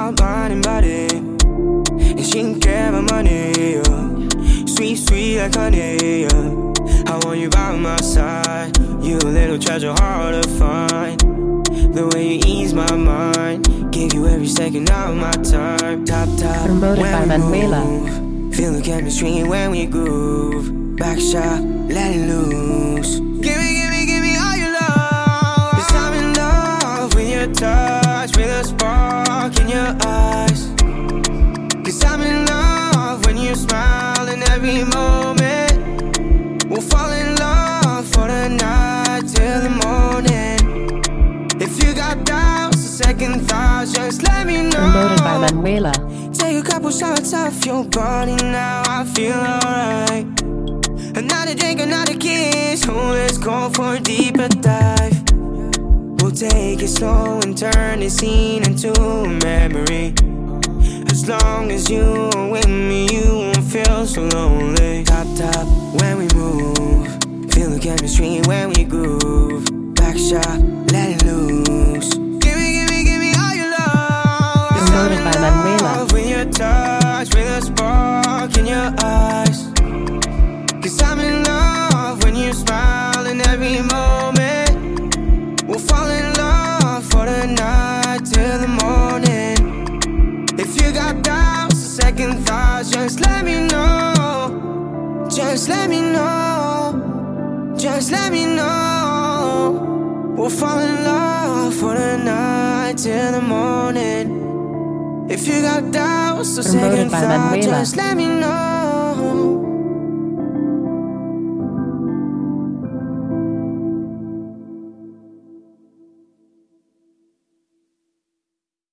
my mind and body, and she can care about money, yeah. Sweet, sweet like honey, yeah. I want you by my side. You a little treasure hard to find. The way you ease my mind, give you every second of my time. Top, promoted by Manuela. Feel the chemistry when we groove. Back shot, let it loose. Give me all your love. 'Cause I'm in love with your touch, with a spark in your eyes. 'Cause I'm in love when you smile in every moment. We'll fall in love for the night till the morning. If you got doubts or second thoughts, just let me know. Promoted by Manuela. Take a couple shots off your body now, I feel alright. Another drink, another kiss, oh let's go for a deeper dive. We'll take it slow and turn the scene into a memory. As long as you are with me, you won't feel so lonely. Top, when we move. Feel the chemistry when we groove. Back shot, let it loose. Give me all your love. Promoted by Manuela. With your touch, with a spark in your eyes. 'Cause I'm in love when you smile in every moment. We'll fall in love for the night till the morning. If you got doubts or second thoughts, just let me know. Just let me know. Just let me know. We'll fall in love for the night till the morning. If you got doubts or second thoughts, just let me know.